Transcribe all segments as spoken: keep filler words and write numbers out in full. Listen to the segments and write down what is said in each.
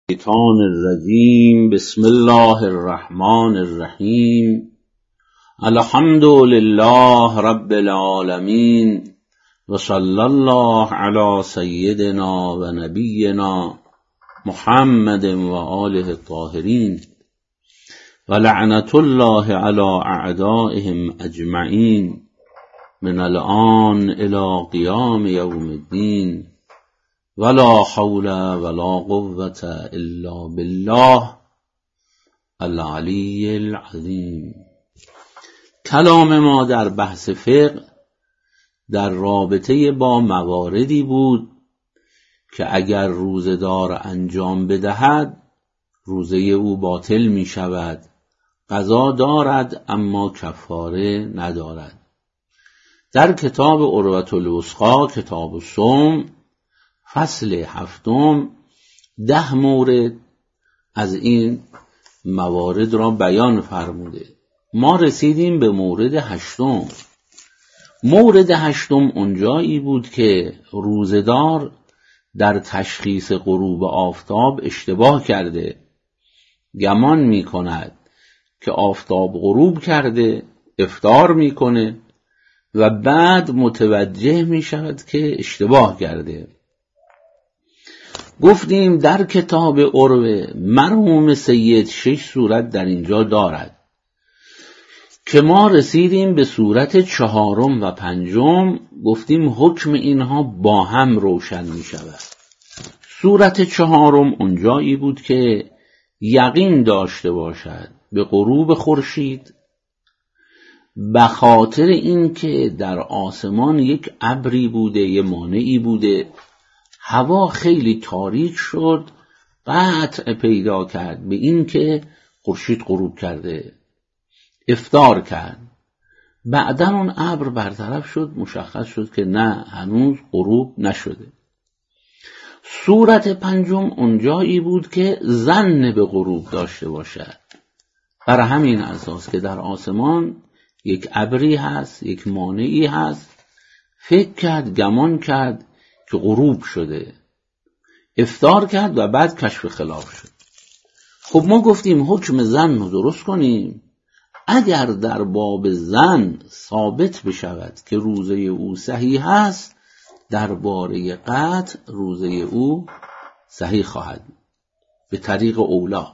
الشیطان الرجیم. بسم الله الرحمن الرحیم. الحمد لله رب العالمین و صلی الله علی سیدنا و نبینا محمد و آله الطاهرین و لعنت الله علی اعدائهم اجمعین من الآن الی قیام یوم الدین ولا حول ولا قوة الا بالله العلی العظیم. کلام ما در بحث فقه در رابطه با مواردی بود که اگر روزه‌دار انجام بدهد روزه او باطل می شود، قضا دارد اما کفاره ندارد. در کتاب عروة الوثقی کتاب الصوم فصل هفتم ده مورد از این موارد را بیان فرموده. ما رسیدیم به مورد هشتم. مورد هشتم اونجایی بود که روزه‌دار در تشخیص غروب آفتاب اشتباه کرده، گمان می کند که آفتاب غروب کرده، افطار می کنه و بعد متوجه می شود که اشتباه کرده. گفتیم در کتاب عروه مرحوم سید شش صورت در اینجا دارد که ما رسیدیم به صورت چهارم و پنجم. گفتیم حکم اینها با هم روشن می شود. صورت چهارم اونجایی بود که یقین داشته باشد به غروب خورشید به خاطر اینکه در آسمان یک ابری بوده، یک مانعی بوده، هوا خیلی تاریک شد، قطع پیدا کرد به این که خورشید غروب کرده، افطار کرد. بعدن اون ابر برطرف شد، مشخص شد که نه، هنوز غروب نشده. صورت پنجم اونجایی بود که ظن به غروب داشته باشد، بر همین اساس که در آسمان یک ابری هست، یک مانعی هست، فکر کرد، گمان کرد که غروب شده، افطار کرد و بعد کشف خلاف شد. خب ما گفتیم حکم ظن رو درست کنیم. اگر در باب ظن ثابت بشود که روزه او صحیح است، درباره قطع روزه او صحیح خواهد به طریق اولا.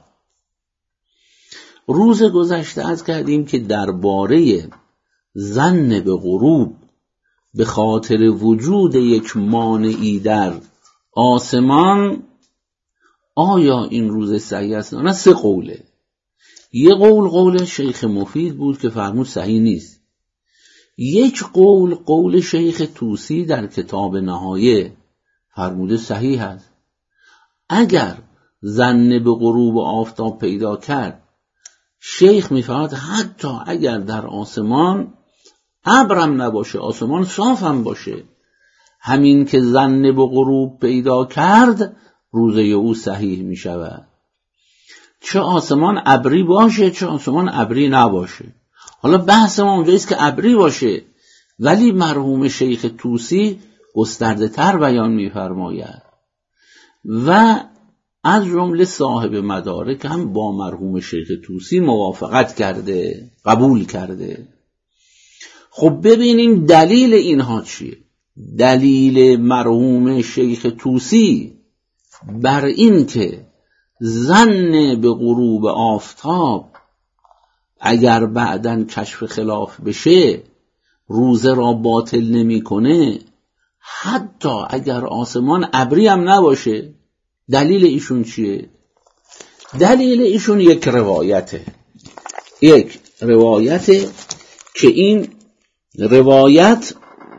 روز گذشته از کردیم که درباره ظن به غروب به خاطر وجود یک مانعی در آسمان آیا این روز صحیح است؟ نه، سه قوله. یک قول قول شیخ مفید بود که فرمود صحیح نیست. یک قول قول شیخ طوسی در کتاب نهایه فرموده صحیح است. اگر ظن به غروب آفتاب پیدا کرد، شیخ میفرماید حتی اگر در آسمان ابرم نباشه، آسمان صاف هم باشه، همین که ظن به غروب پیدا کرد روزه او صحیح می شود. چه آسمان ابری باشه چه آسمان ابری نباشه. حالا بحث ما اونجاییست که ابری باشه، ولی مرحوم شیخ طوسی گسترده تر بیان می فرماید و از جمله صاحب مدارک هم با مرحوم شیخ طوسی موافقت کرده، قبول کرده. خب ببینیم دلیل اینها چیه. دلیل مرحوم شیخ طوسی بر این که ظن به غروب آفتاب اگر بعداً کشف خلاف بشه روزه را باطل نمی کنه، حتی اگر آسمان ابری هم نباشه. دلیل ایشون چیه؟ دلیل ایشون یک روایته یک روایته که این روایت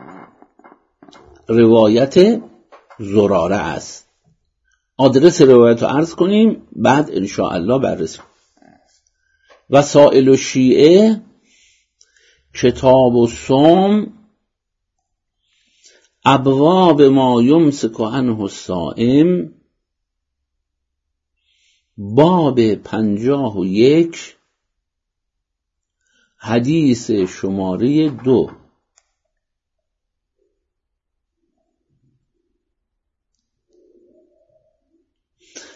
روایت زراره است. آدرس روایت رو عرض کنیم بعد انشاءالله بررسی. وسائل الشیعه کتاب الصوم ابواب ما یمسک عنه الصائم باب پنجاه و یک حدیث شماره دو.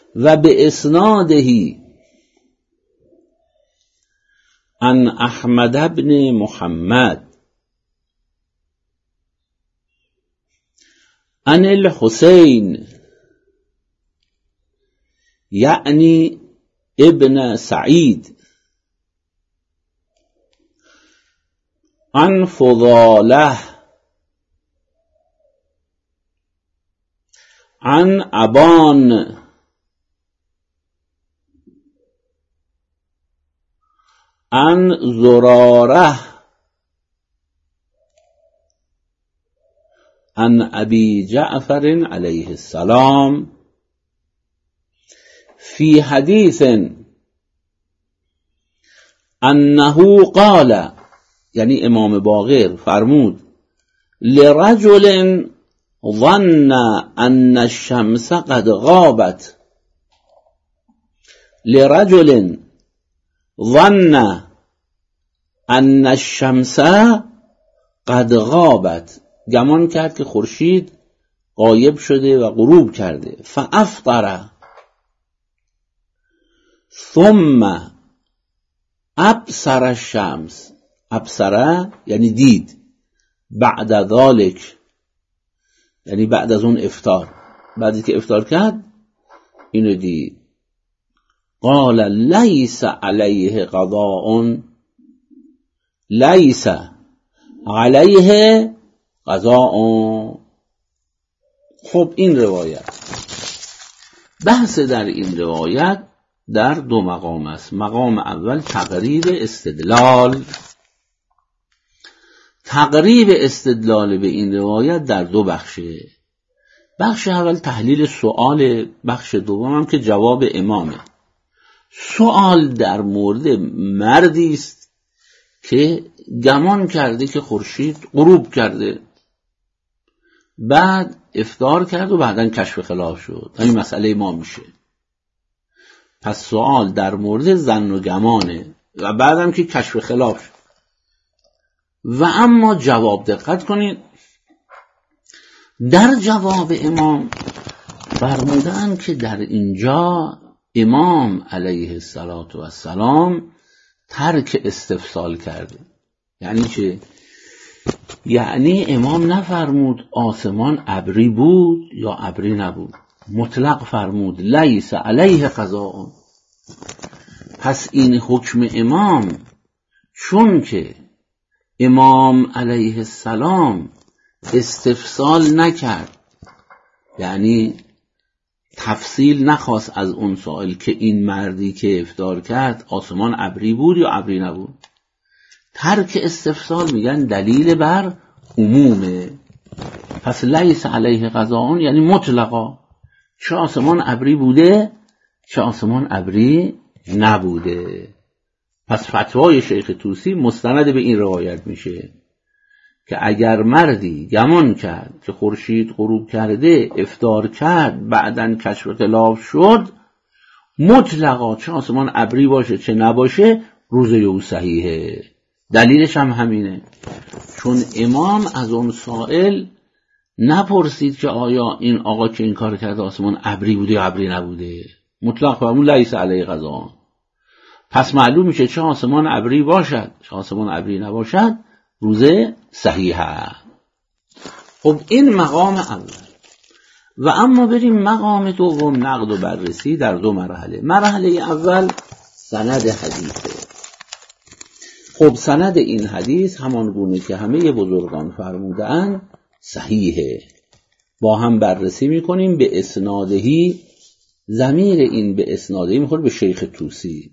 و به اسنادهی عن احمد بن محمد عن الحسین یعنی ابن سعید عن فضاله عن ابان عن زراره عن ابی جعفر علیه السلام فی حدیث انه قال، یعنی امام باقر فرمود لرجل ظن ان الشمس قد غابت، لرجل ظن ان الشمس قد غابت، گمان کرد که خورشید غایب شده و غروب کرده. فافطر ثم ابصر الشمس، ابصر یعنی دید، بعد ذالک یعنی بعد از اون افطار، بعدی که افطار کرد اینو دید. قال لیس علیه قضاء، لیس علیه قضاء. خب این روایت، بحث در این روایت در دو مقام است. مقام اول تقریب استدلال، تقریب استدلال به این روایت در دو بخشه. بخش اول تحلیل سؤال، بخش دوم هم که جواب امامه. سؤال در مورد مردی است که گمان کرده که خورشید غروب کرده، بعد افطار کرد و بعداً کشف خلاف شد. این مسئله ما میشه. پس سوال در مورد ظن و گمانه و بعدم که کشف خلاف شد. و اما جواب، دقت کنید، در جواب امام فرمودن که در اینجا امام علیه السلام ترک استفسال کرده. یعنی چه؟ یعنی امام نفرمود آسمان ابری بود یا ابری نبود، مطلق فرمود لیس علیه قضاء. پس این حکم امام، چون که امام علیه السلام استفسال نکرد، یعنی تفصیل نخواست از اون سوال که این مردی که افطار کرد آسمان ابری بود یا ابری نبود، ترک استفسال میگن دلیل بر عمومه. پس لیس علیه قضاء یعنی مطلقا، چه آسمان ابری بوده چه آسمان ابری نبوده. پس فتوای شیخ طوسی مستند به این روایت میشه که اگر مردی گمان کرد که خورشید غروب کرده، افطار کرد، بعدن کشف خلاف شد، مطلقا چه آسمان ابری باشه چه نباشه روزه او صحیحه. دلیلش هم همینه، چون امام از اون سائل نپرسید که آیا این آقا که این کار کرده آسمان ابری بوده یا ابری نبوده، مطلق فرمود لیس علیه قضاء. پس معلوم میشه چه آسمان ابری باشد چه آسمان ابری نباشد روزه صحیحه. خب این مقام اول. و اما بریم مقام دوم، نقد و بررسی در دو مرحله. مرحله اول سند حدیثه. خب سند این حدیث همان گونه که همه بزرگان فرمودن صحیحه. با هم بررسی میکنیم. به اسنادهی، ضمیر این به اسنادهی میخوره به شیخ طوسی.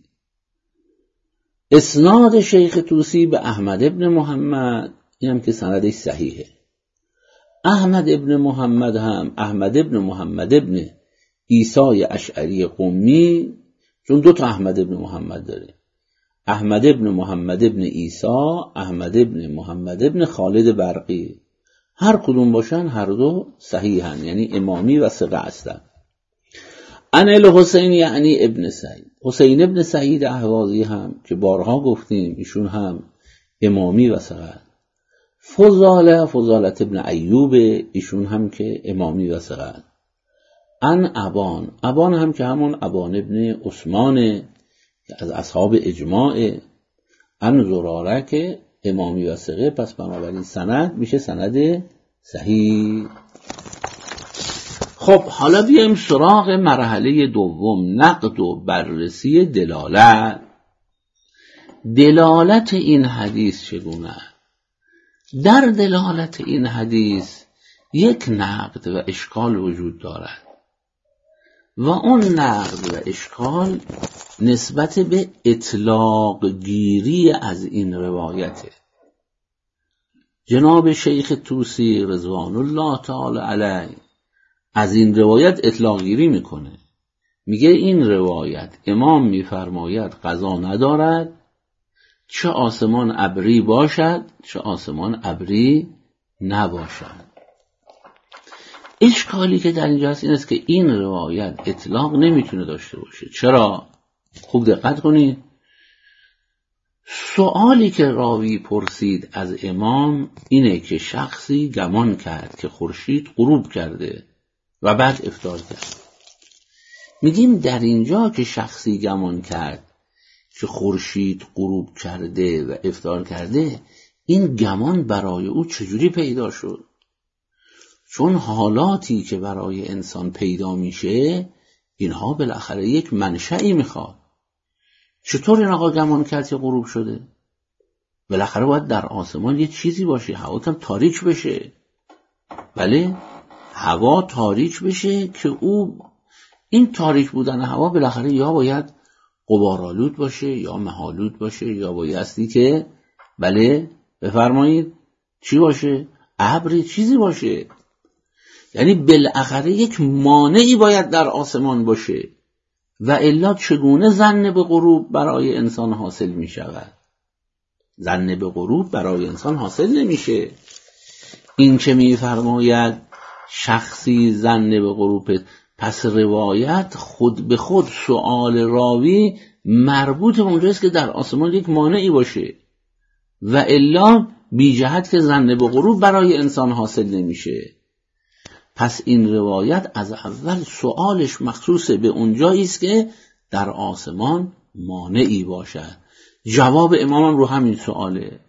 اسناد شیخ طوسی به احمد ابن محمد، این هم که سندش صحیحه. احمد ابن محمد هم احمد ابن محمد ابن عیسی اشعری قمی، چون دو تا احمد ابن محمد داره، احمد ابن محمد ابن عیسی، احمد ابن محمد ابن خالد برقی، هر کدوم باشن هر دو صحیحن، یعنی امامی و ثقه هستن. عن الحسین یعنی ابن سعید، حسین ابن سعید اهوازی هم که بارها گفتیم ایشون هم امامی و ثقه. فضاله، فضالت ابن ایوب، ایشون هم که امامی و ثقه. ان ابان، ابان هم که همون ابان ابن عثمانه که از اصحاب اجماعه، ان زراره که امامی و ثقه، پس بنابراین سند میشه سند صحیح. خب حالا بیایم سراغ مرحله دوم، نقد و بررسی دلالت. دلالت این حدیث چگونه؟ در دلالت این حدیث یک نقد و اشکال وجود دارد و اون نقد و اشکال نسبت به اطلاق گیری از این روایته. جناب شیخ طوسی رضوان الله تعالی علیه از این روایت اطلاق گیری میکنه، میگه این روایت امام میفرماید قضا ندارد چه آسمان ابری باشد چه آسمان ابری نباشد. اشکالی که در اینجا هست این است که این روایت اطلاق نمیتونه داشته باشه. چرا؟ خوب دقت کنید. سوالی که راوی پرسید از امام اینه که شخصی گمان کرد که خورشید غروب کرده و بعد افطار کرد. میگیم در اینجا که شخصی گمان کرد که خورشید غروب کرده و افطار کرده، این گمان برای او چجوری پیدا شد؟ چون حالاتی که برای انسان پیدا میشه اینها بالاخره یک منشأی میخواد. چطور این آقا گمان کرد که غروب شده؟ بالاخره باید در آسمان یه چیزی باشه، هوا کم تاریک بشه. بله، هوا تاریک بشه که او این تاریک بودن هوا بالاخره یا باید غبارآلود باشه یا مه‌آلود باشه یا بایستی که بله بفرمایید چی باشه؟ ابری چیزی باشه. یعنی بالاخره یک مانعی باید در آسمان باشه و الا چگونه ظن به غروب برای انسان حاصل می شود؟ ظن به غروب برای انسان حاصل نمیشه. این که می فرماید شخصی ظن به غروب، پس روایت خود به خود سؤال راوی مربوط به اونجاست که در آسمان یک مانعی باشه و الا بی جهت که ظن به غروب برای انسان حاصل نمیشه. پس این روایت از اول سؤالش مخصوص به اونجایی است که در آسمان مانعی باشد. جواب امام رو همین سؤاله.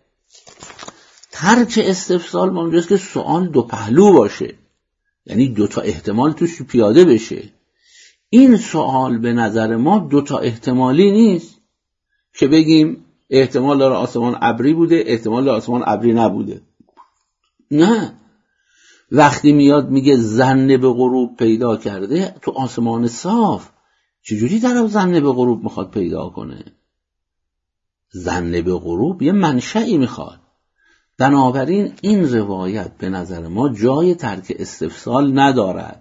ترک استفسال به اونجاست که سؤال دو پهلو باشه، یعنی دو تا احتمال توش پیاده بشه. این سؤال به نظر ما دو تا احتمالی نیست که بگیم احتمال داره آسمان ابری بوده احتمال داره آسمان ابری نبوده. نه، وقتی میاد میگه ظن به غروب پیدا کرده تو آسمان صاف، چجوری در ظن به غروب میخواد پیدا کنه؟ ظن به غروب یه منشأی میخواد. بنابراین این روایت به نظر ما جای ترک استفسال ندارد،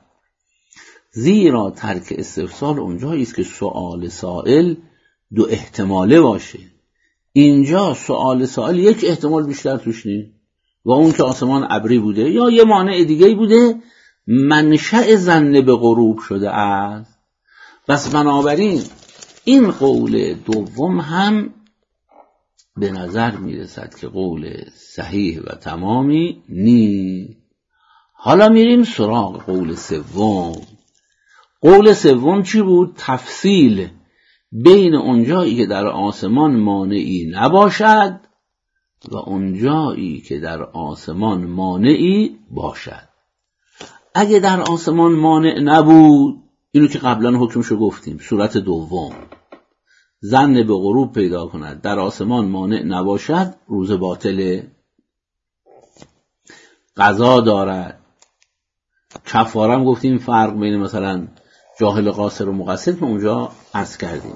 زیرا ترک استفسال اونجایی است که سؤال سائل دو احتماله باشه. اینجا سؤال سائل یک احتمال بیشتر توش نیست و اون که آسمان ابری بوده یا یه مانع دیگه بوده منشأ ظن به غروب شده است. بس بنابراین این قول دوم هم به نظر میرسد که قول صحیح و تمامی نیست. حالا میریم سراغ قول سوم. قول سوم چی بود؟ تفصیل بین اونجایی که در آسمان مانعی نباشد و اونجایی که در آسمان مانعی باشد. اگه در آسمان مانع نبود، اینو که قبلا حکمشو گفتیم، صورت دوم، ظن به غروب پیدا کند در آسمان مانع نباشد، روز باطله، قضا دارد. کفارم گفتیم فرق بین مثلا جاهل قاصر و مقصر که اونجا عرض کردیم.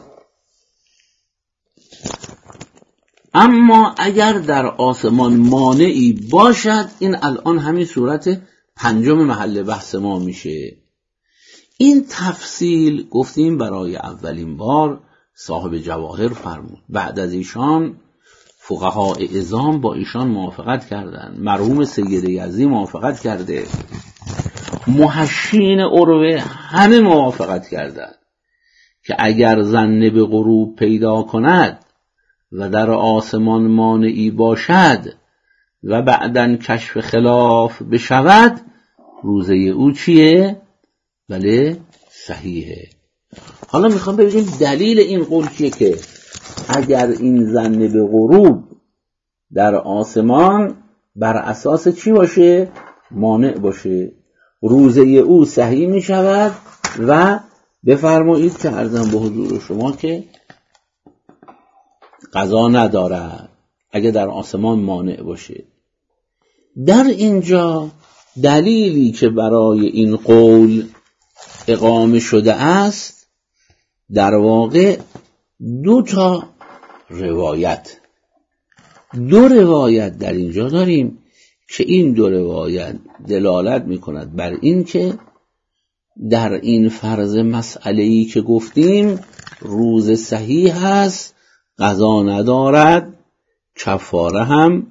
اما اگر در آسمان مانعی باشد، این الان همین صورت پنجم محل بحث ما میشه. این تفصیل گفتیم برای اولین بار صاحب جواهر فرمود، بعد از ایشان فقهای اعظام با ایشان موافقت کردند، مرحوم سید یزدی موافقت کرده، محشین عروه همه موافقت کردند که اگر ظن به غروب پیدا کند و در آسمان مانعی باشد و بعداً کشف خلاف بشود، روزه او چیه؟ بله صحیحه. حالا میخوام ببینیم دلیل این قول چیه که اگر این ظن به غروب در آسمان بر اساس چی باشه؟ مانع باشه، روزه او صحیح می شود و بفرمایید که عرضم به حضور شما که قضا ندارد اگه در آسمان مانع باشه. در اینجا دلیلی که برای این قول اقامه شده است در واقع دو تا روایت دو روایت در اینجا داریم که این دو روایت دلالت می کند بر این که در این فرض مسئله‌ای که گفتیم روز صحیح هست، قضا ندارد، کفاره هم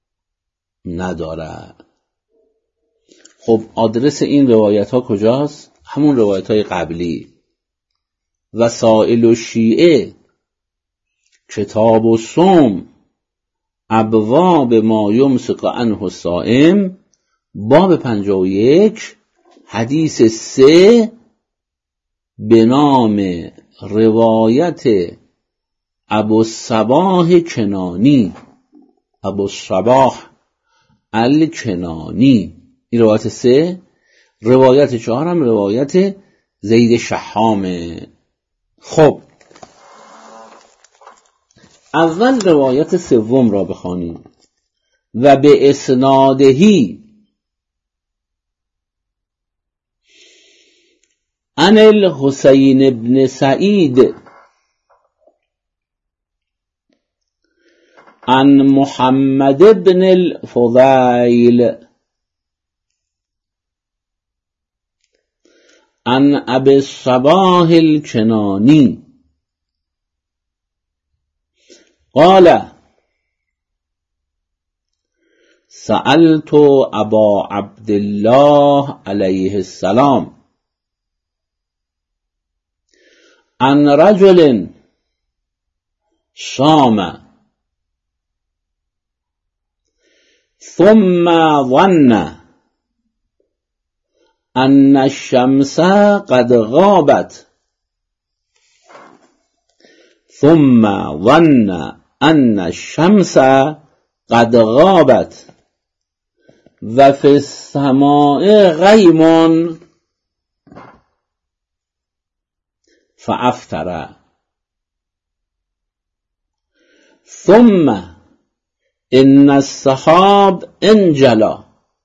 ندارد. خب آدرس این روایت ها کجاست؟ همون روایت های قبلی. وسائل و شیعه، کتاب و صوم، ابواب ما یمسک عنه الصائم، باب پنجاه و یک، حدیث سه به نام روایت ابوالصباح کنانی، ابوالصباح الکنانی، این روایت سه. روایت چهار هم روایت زید شحامه. خب اول روایت سوم را بخوانیم. و به اسنادهی عن الحسین ابن سعید عن محمد ابن الفضیل عن ابی الصباح الکنانی قال سألت ابا عبدالله علیه السلام عن رجل صام ثم ظن ان الشمس قد غابت ثم ظن ان الشمس قد غابت و فی السماء غیم فافطر ثم ان السحاب انجلا،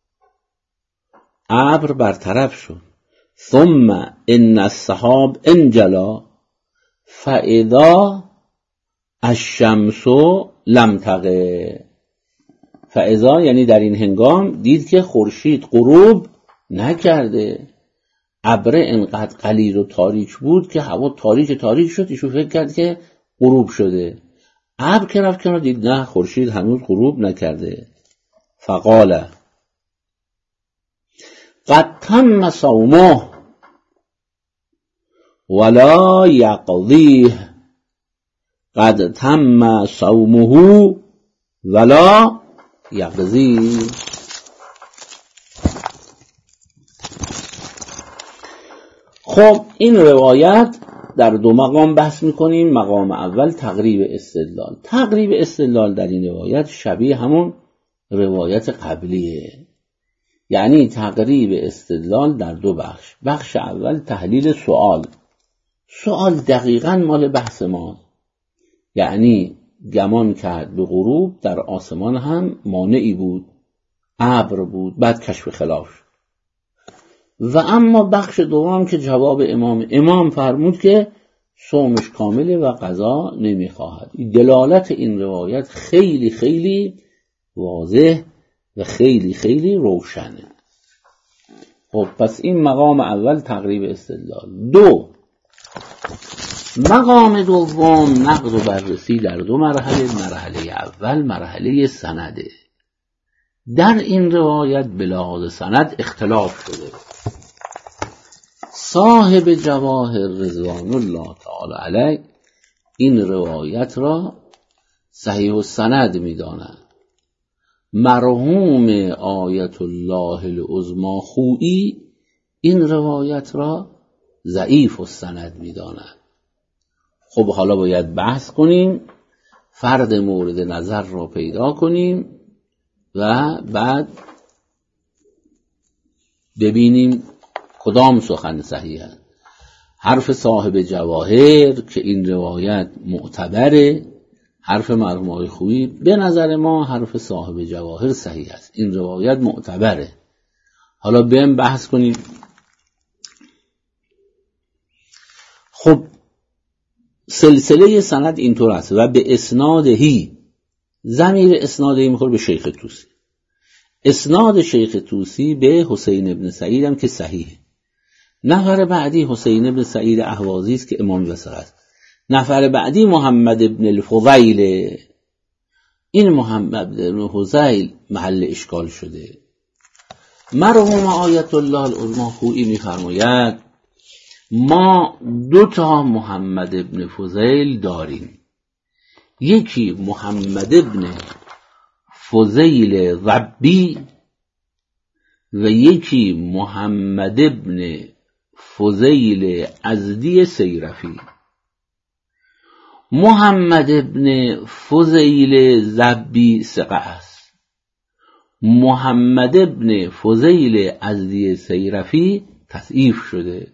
ابر برطرف شد، ثم ان السحاب انجلا فاذا الشمس لم تغب، فاذا یعنی در این هنگام دید که خورشید غروب نکرده، ابر انقدر غلیظ و تاریک بود که هوا تاریک تاریک شد، ایشون فکر کرد که غروب شده. ابر که رفت کنار دید نه، خورشید هنوز غروب نکرده. فقال قد تم صومه ولا یقضیه، قد تم صومه ولا یقضیه. خب این روایت در دو مقام بحث میکنیم. مقام اول تقریب استدلال. تقریب استدلال در این روایت شبیه همون روایت قبلیه، یعنی تقریب استدلال در دو بخش. بخش اول تحلیل سوال. سوال دقیقاً مال بحث ما، یعنی گمان کرد به غروب در آسمان هم مانعی بود، ابر بود، بعد کشف خلاف. و اما بخش دوم که جواب امام امام فرمود که صومش کامله و قضا نمیخواهد. دلالت این روایت خیلی خیلی واضح و خیلی خیلی روشنه. خب پس این مقام اول تقریب استدلال. دو، مقام دوم نقد و بررسی در دو مرحله. مرحله اول مرحله سنده. در این روایت به لحاظ سند اختلاف شده. صاحب جواهر رضوان الله تعالی علیه این روایت را صحیح السند می‌داند. مرحوم آیت الله العظمی خویی این روایت را ضعیف السند می‌دانند. خب حالا باید بحث کنیم، فرد مورد نظر را پیدا کنیم و بعد ببینیم کدام سخن صحیح است. حرف صاحب جواهر که این روایت معتبره، حرف مرحوم آقای خویی، به نظر ما حرف صاحب جواهر صحیح است، این روایت معتبره. حالا بریم بحث کنیم. خب سلسله سند اینطور است و به اسنادهی، ضمیر اسنادهی میخوره به شیخ طوسی، اسناد شیخ طوسی به حسین ابن سعید هم که صحیحه. نفر بعدی حسین ابن سعید اهوازی است که امام وثق است. نفر بعدی محمد ابن الفضیل. این محمد ابن الفضیل محل اشکال شده. مرحوم آیت الله العظما خویی میفرماید ما دو تا محمد ابن فضیل داریم، یکی محمد ابن فضیل ربی و یکی محمد ابن فضیل ازدی سیرفی. محمد ابن فضیل زبی ثقه است، محمد ابن فضیل ازدی سیرفی تضعیف شده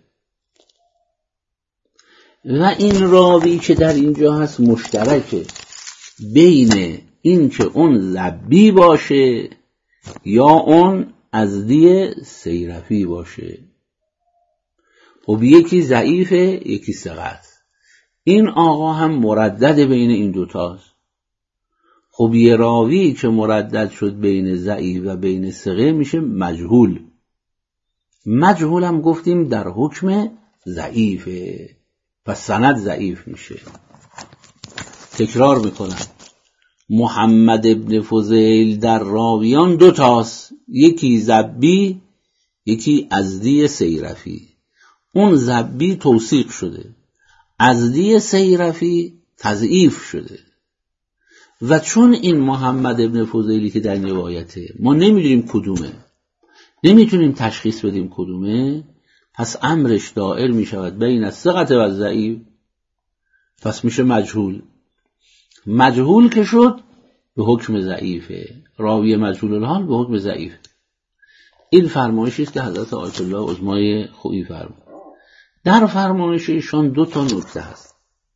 و این راوی که در اینجا هست مشترکه بین این که اون زبی باشه یا اون ازدی سیرفی باشه. خب یکی ضعیفه یکی ثقه است. این آقا هم مردد بین این دوتاست. خب یه راوی که مردد شد بین ضعیف و بین ثقه میشه مجهول. مجهول هم گفتیم در حکم ضعیفه، پس سند ضعیف میشه. تکرار میکنم، محمد ابن فضیل در راویان دو تاست، یکی زبی یکی ازدی سیرفی. اون زبی توثیق شده، ازدی سیرفی تضعیف شده. و چون این محمد ابن فضیلی که در روایته ما نمیدونیم کدومه، نمیتونیم تشخیص بدیم کدومه، پس امرش دائر میشود بین الثقة و ضعیف، پس میشه مجهول. مجهول که شد به حکم ضعیفه، راوی مجهول الحال به حکم ضعیف. این فرمایشی است که حضرت آیت الله العظمای خویی فرمود. در فرمایش ایشان دو تا نکته هست.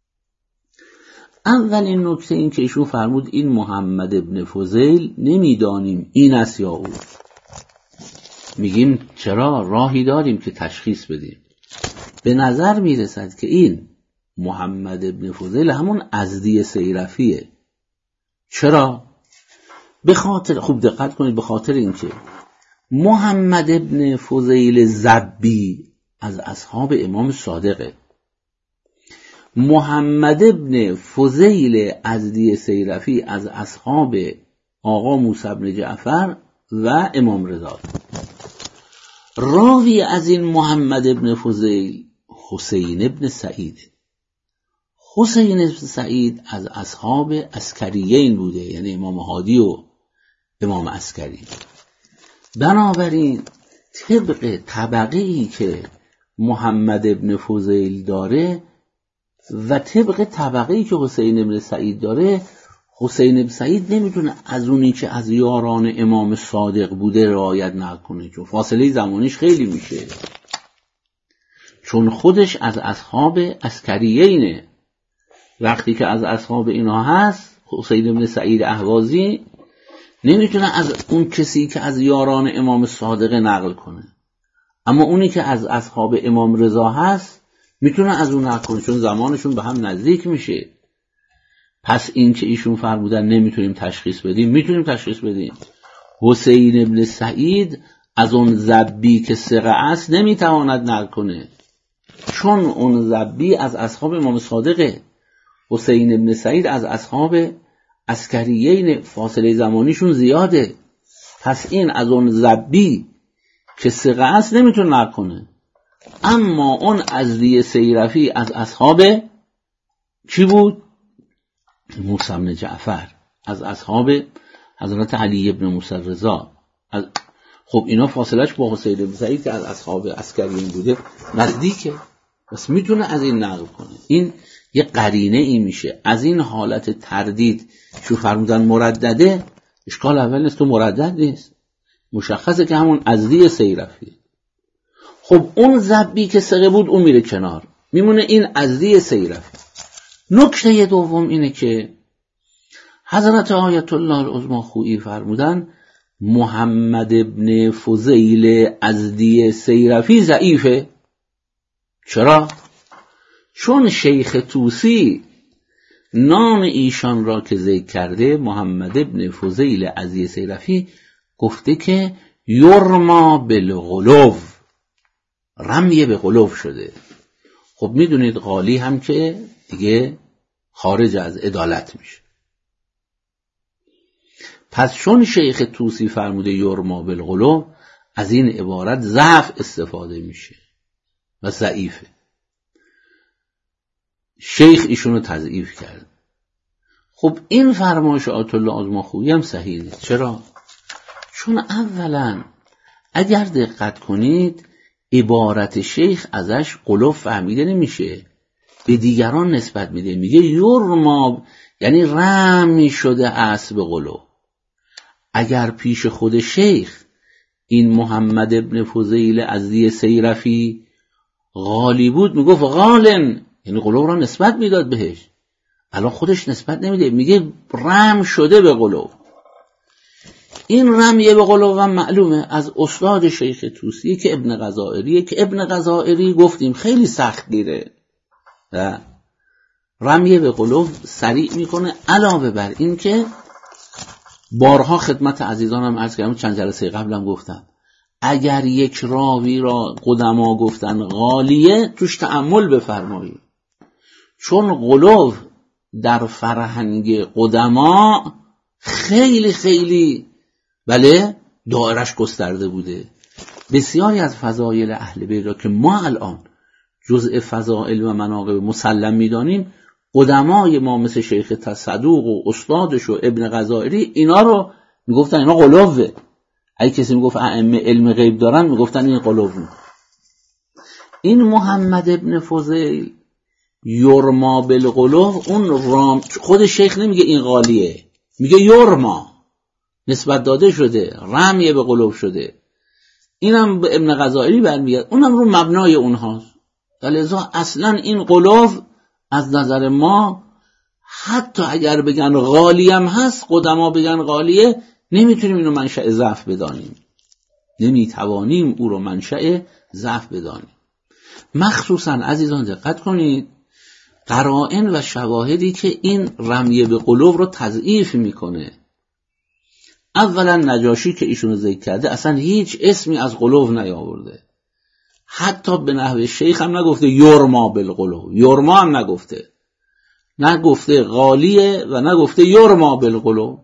اول این نکته این که ایشون فرمود این محمد ابن فضیل نمیدانیم این است یا او. میگیم چرا؟ راهی داریم که تشخیص بدیم. به نظر میرسد که این محمد ابن فضیل همون ازدی سیرفیه. چرا؟ به خاطر، خوب دقت کنید، به خاطر اینکه محمد ابن فضیل زبی از اصحاب امام صادقه، محمد ابن فضیل ازدی سیرفی از اصحاب آقا موسی بن جعفر و امام رضا. راوی از این محمد ابن فضیل حسین ابن سعید. حسین ابن سعید از اصحاب عسکریین بوده، یعنی امام هادی و امام عسکری. بنابراین طبق طبقه‌ای که محمد ابن فضیل داره و طبق طبقه‌ای که حسین ابن سعید داره، حسین ابن سعید نمیتونه از اونی که از یاران امام صادق بوده رعایت نکنه، چون فاصله زمانیش خیلی میشه، چون خودش از اصحاب عسکریینه. وقتی که از اصحاب اینا هست، حسین ابن سعید اهوازی نمیتونه از اون کسی که از یاران امام صادق نقل کنه، اما اونی که از اصحاب امام رضا هست میتونه از اون نقل کنه، چون زمانشون به هم نزدیک میشه. پس این که ایشون فرمودن نمیتونیم تشخیص بدیم، میتونیم تشخیص بدیم. حسین ابن سعید از اون زبی که ثقه است نمیتواند نقل کنه، چون اون زبی از اصحاب امام صادقه. حسین ابن سعید از اصحاب عسکریین، فاصله زمانیشون زیاده، پس این از اون زبی که ثقه است نمیتونه نقل کنه. اما اون ازدی سیرفی از اصحاب چی بود؟ موسی بن جعفر، از اصحاب حضرت علی ابن موسی رضا. خب اینا فاصلش با حسین بن سعید که از اصحاب عسکریین بوده نزدیکه، بس میتونه از این نقل کنه. این یه قرینه ای میشه. از این حالت تردید شو فرمودن مردده، اشکال اول نیست، تو مردد نیست، مشخصه که همون ازدی سیرفی. خب اون ضبی که ثقه بود اون میره کنار، میمونه این ازدی سیرفی. نکته دوم اینه که حضرت آیت الله العظمی خویی فرمودن محمد ابن فضیل ازدی سیرفی ضعیفه. چرا؟ چون شیخ طوسی نام ایشان را که ذکر کرده، محمد ابن فضیل ازدی سیرفی، گفته که یرما بالغلو، رمیه به غلو شده. خب میدونید قالی هم که دیگه خارج از عدالت میشه. پس چون شیخ طوسی فرموده یرما بالغلو، از این عبارت ضعف استفاده میشه و ضعیفه. شیخ ایشونو تضعیف کرد. خب این فرمایش آیت الله العظمی خویی هم صحیح نیست. چرا؟ چون اولا اگر دقت کنید عبارت شیخ ازش غلو فهمیده نمیشه، به دیگران نسبت میده، میگه یرما، یعنی رمی شده است به غلو. اگر پیش خود شیخ این محمد ابن فضیل ازدی سیرفی غالی بود میگفت غالن، یعنی غلو را نسبت میداد بهش. الان خودش نسبت نمیده، میگه رم شده به غلو. این رمیه به غلو هم معلومه از استاد شیخ طوسی که ابن غزائریه، که ابن غزائری گفتیم خیلی سخت گیره، رمیه به غلو سریع میکنه. علاوه بر این که بارها خدمت عزیزانم عرض کردم، چند جلسه قبلم گفتم، اگر یک راوی را قدما گفتن غالیه توش تأمل بفرمایید، چون غلو در فرهنگ قدما خیلی خیلی بله دایرش گسترده بوده. بسیاری از فضایل اهل بیت را که ما الان جزء فضائل و مناقب مسلم میدانیم، قدمای ما مثل شیخ تصدوق و استادش و ابن غزائری اینا رو میگفتن اینا غلوه. اگه کسی میگفت ائمه علم غیب دارن میگفتن این غلوه. این محمد ابن فضیل یرما بالغلو، اون رام خود شیخ نمیگه این غالیه، میگه یرما، نسبت داده شده، رمیه به غلو شده. اینم به ابن غزائری برمیگرد، اونم رو مبنای اونهاست. لذا اصلا این غلو از نظر ما حتی اگر بگن غالی هم هست، قدما بگن غالیه، نمیتونیم اینو منشأ ضعف بدانیم، نمیتوانیم او رو منشأ ضعف بدانیم. مخصوصا عزیزان دقت کنید قرائن و شواهدی که این رمیه به قلوب رو تضعیف میکنه. اولا نجاشی که ایشونو ذکر کرده اصلا هیچ اسمی از قلوب نیاورده، حتی به نحو شیخ هم نگفته یرما بالقلوب، یرما هم نگفته، نگفته غالیه و نگفته یرما بالقلوب.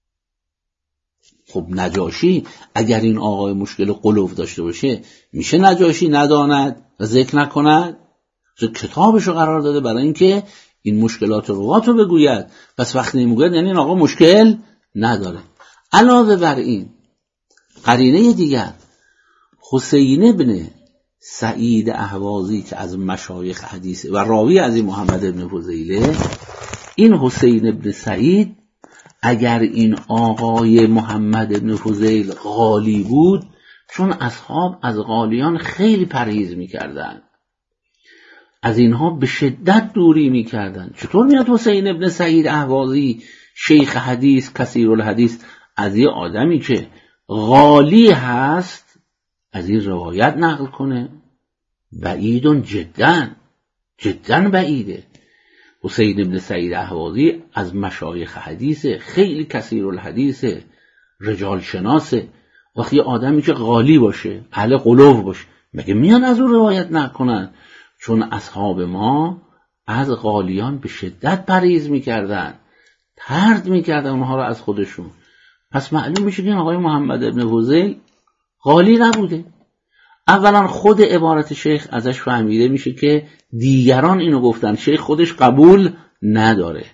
خب نجاشی اگر این آقای مشکل قلوب داشته باشه، میشه نجاشی نداند و ذکر نکند؟ کتابشو قرار داده برای اینکه این مشکلات روات رو بگوید، پس وقتی نمیگوید یعنی این آقا مشکل نداره. علاوه بر این قرینه دیگر، حسین ابن سعید اهوازی که از مشایخ حدیث و راوی از این محمد ابن فضیله، این حسین ابن سعید اگر این آقای محمد ابن فضیل غالی بود، چون اصحاب از غالیان خیلی پرهیز میکردن، از اینها به شدت دوری میکردن. چطور میاد حسین ابن سعید اهوازی شیخ حدیث کثیر الحدیث از یه آدمی که غالی هست از این روایت نقل کنه؟ بعیدون جدا جدا بعیده. حسین ابن سعید اهوازی از مشایخ حدیث خیلی کثیر الحدیث، رجال شناسه. وقتی آدمی که غالی باشه، اهل قلوب باشه، مگه میان از اون روایت نقل کنن؟ چون اصحاب ما از غالیان به شدت پرهیز میکردن، طرد میکردن اونها رو از خودشون. پس معلوم میشه که این آقای محمد ابن فضیل غالی نبوده. اولا خود عبارت شیخ ازش فهمیده میشه که دیگران اینو گفتن، شیخ خودش قبول نداره.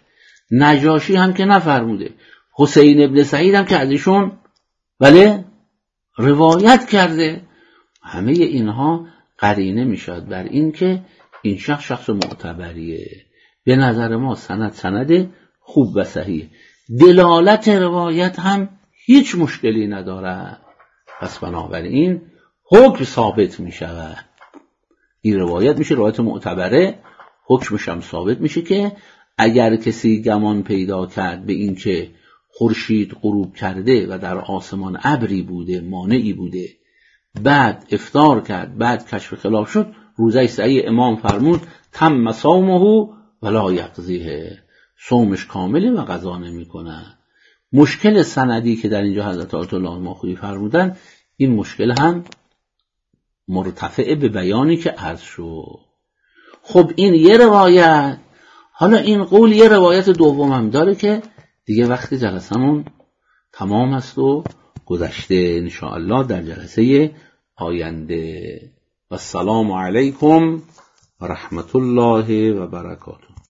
نجاشی هم که نفرموده، حسین ابن سعید هم که ازشون بله روایت کرده. همه اینها قرینه میشد بر این که این شخص شخص معتبریه. به نظر ما سند سند خوب و صحیح. دلالت روایت هم هیچ مشکلی نداره. پس بنابراین حکم ثابت می شود. این روایت میشه روایت معتبره، حکمش هم ثابت میشه که اگر کسی گمان پیدا کرد به این که خورشید غروب کرده و در آسمان ابری بوده، مانعی بوده، بعد افطار کرد، بعد کشف خلاف شد، روزه صحیح امام فرمود تم صومه ولا یقضیه، صومش کامله و قضا نمیکنه. مشکل سندی که در اینجا حضرت آیت الله ماخوذی فرمودن، این مشکل هم مرتفع به بیانی که عرض شد. خب این یه روایت. حالا این قول یه روایت دوم هم داره که دیگه وقت جلسمون تمام است و گذشته. انشاءالله در جلسه آینده. و السلام علیکم و رحمت الله و برکاته.